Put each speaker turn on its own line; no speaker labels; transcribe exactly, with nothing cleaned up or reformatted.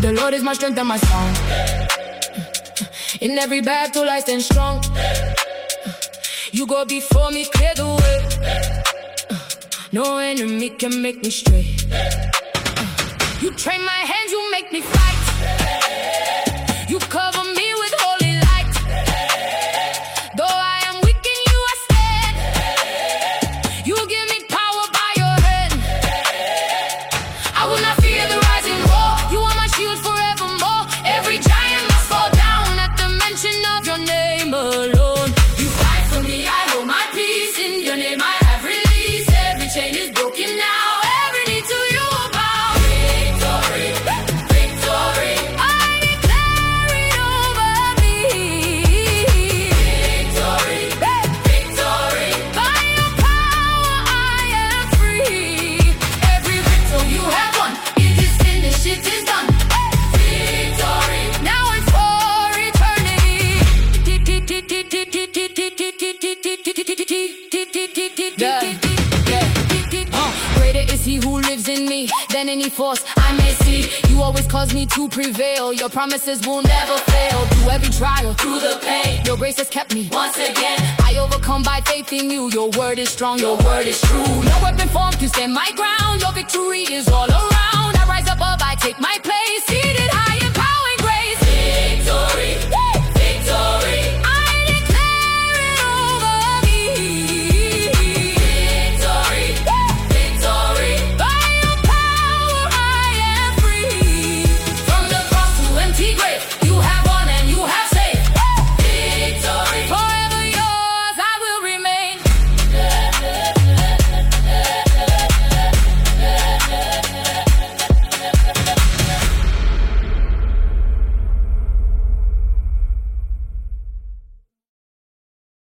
The Lord is my strength and my song. In every battle I stand strong. You go before me, clear the way. No enemy can make me stray. You train my hands, you make me fight. You cover me with holy light. Though I am weak in you I stand. You give me power by your hand. I will not fear the rising war. You are my shield forevermore. Every giant must fall down at the mention of your name alone. You fight for me, I hold my peace. In your name I have release. Every chain is broken now. Every need to you bow. Victory, victory. I declare it over me. Victory, victory. By your power I am free. Every victory you have won, it is finished, it is done. Victory, now and for eternity. Greater is he who lives in me than any force I may see. You always cause me to prevail. Your promises will never fail. Through every trial, through the pain, your grace has kept me once again. I overcome by faith in you. Your word is strong, your word is true. No weapon formed to stand my ground. Your victory is all around. I rise above, I take my place. Seated high